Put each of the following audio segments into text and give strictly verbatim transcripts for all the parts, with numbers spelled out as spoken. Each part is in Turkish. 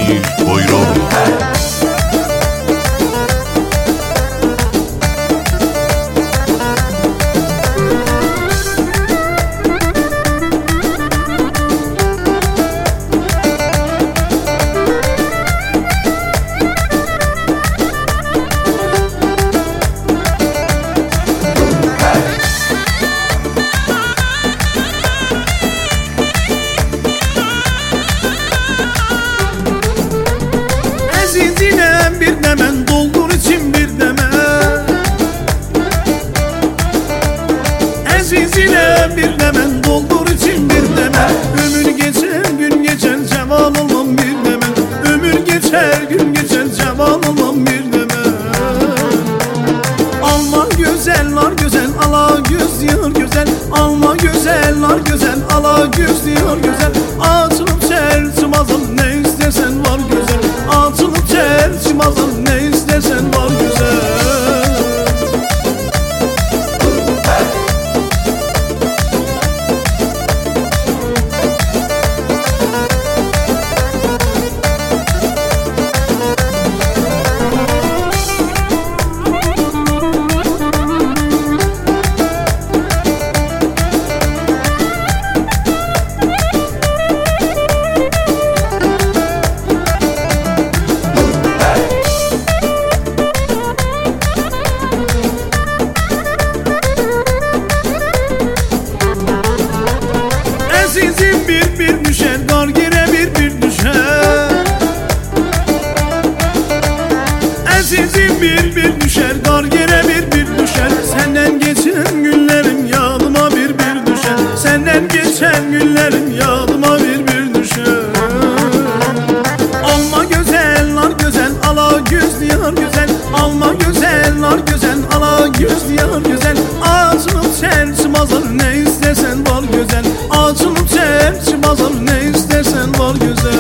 Cemil Buyurun. Azizine bir demen doldur için bir demen, Azizine bir demen doldur için bir demen. Ömür geçer gün geçer ceval olmam bir demen, Ömür geçer gün geçer ceval olmam bir demen. Alma güzeller güzel ala göz diyor güzel, Alma güzeller güzel ala göz diyor güzel. Açılıp çerçim azam ne istersen var güzel, Açılıp çerçim azam ne istersen var güzel. Azizim bir bir düşer, dar yere bir bir düşer. Azizim bir bir düşer, dar yere bir bir düşer. Senden geçen günlerim yadıma bir bir düşer, Senden geçen günlerim yadıma bir bir düşer. Alma güzeller güzel, ala göz diyor güzel, Alma güzeller güzel, ala göz diyor güzel. Açılıp çerçim azar ne istersen var güzel, Açılıp çerçim azar ne istersen var güzel.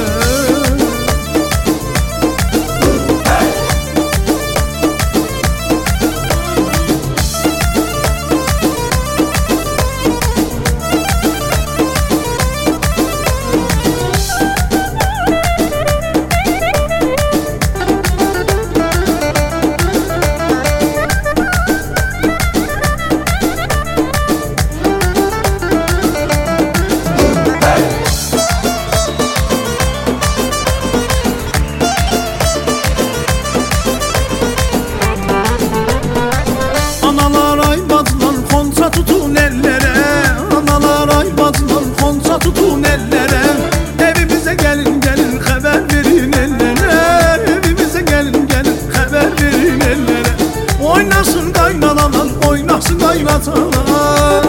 Analar ay bacılar konça tutun ellere, Analar ay bacılar konça tutun ellere. Evimize gelin gelin haber verin ellere, Evimize gelin gelin haber verin ellere. Oynasın kaynanalar, oynasın kaynatalar,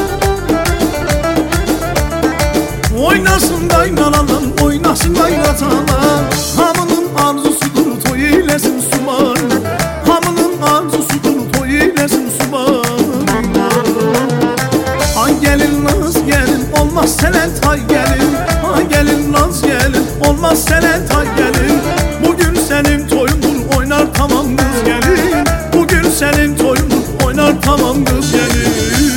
Oynasın kaynanalar, oynasın kaynatalar. Hamının arzusudur toy eylesin suman, Hamının arzusudur toy eylesin suman. Ay gelin naz gelin, olmaz senet ay gelin, Ay gelin naz gelin, olmaz senet ay gelin. Bugün senin toyundur oynar tamam kız gelin, Bugün senin toyundur oynar tamam kız gelin.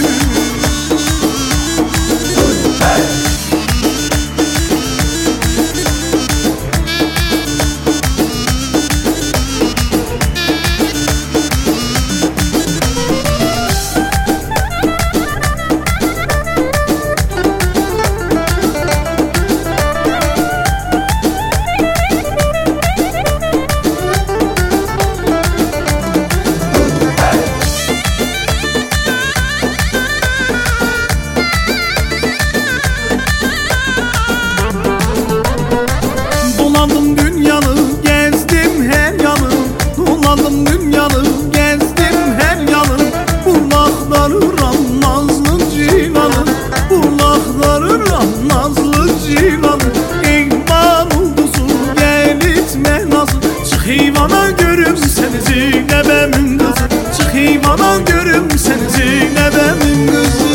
Dolandım dünyanı, gezdim her yanı, Dolandım dünyanı, gezdim her yanı. Bulakları ram nazlı cilanı, Bulakları ram nazlı cilanı. İkbal uldusu gelitme nazlı, Çık heyvana görüm seni Zeynebemin kızı, Çık heyvana görüm seni Zeynebemin kızı.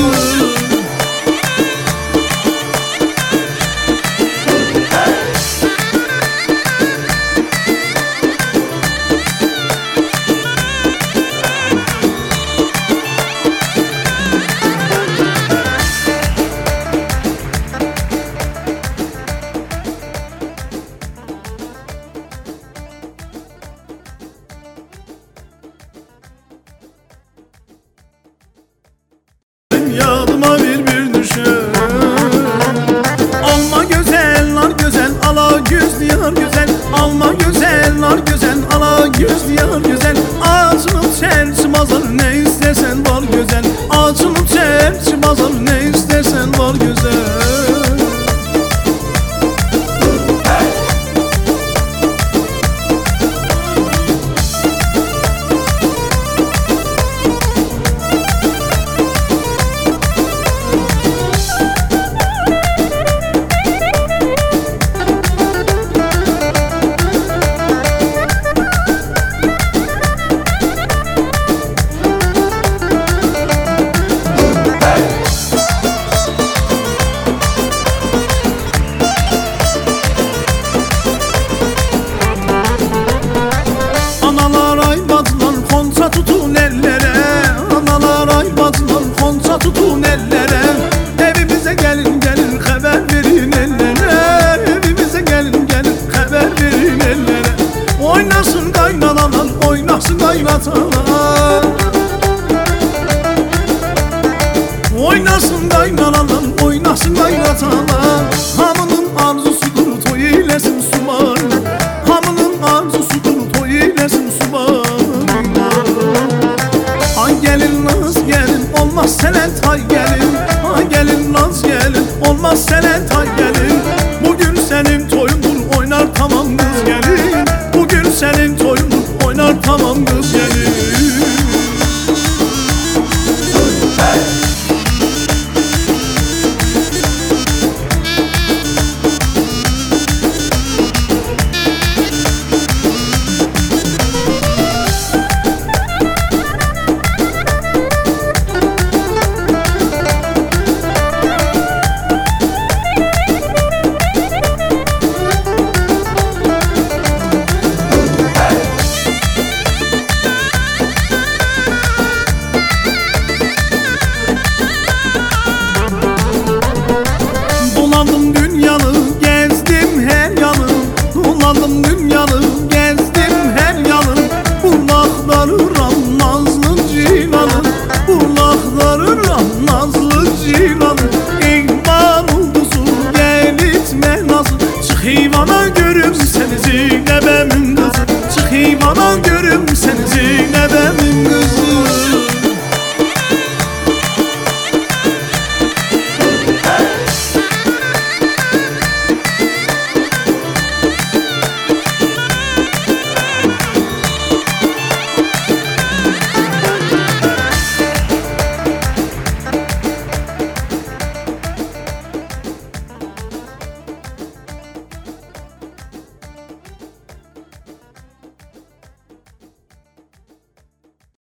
yadıma bir bir düşer. Alma güzel, nar güzel, ala göz diyar güzel. Alma güzel, nar güzel, ala göz diyar güzel. Açılıp çerçi bazar ne istersen var güzel. Açılıp çerçi bazar ne istersen var güzel. Tutun ellere, analar ay bacılar xonça tutun ellere. Evimize gelin gelin haber verin ellere. Evimize gelin gelin haber verin ellere. Oynasın kaynanalar, oynasın kaynatalar. Oynasın kaynanalar, oynasın kaynatalar. Hamının arzusudur toy eylesin sular. Hamının arzusudur toy eylesin sular. Gelin naz gelin olmaz senet hay gelin. Ha gelin naz gelin olmaz senet hay gelin.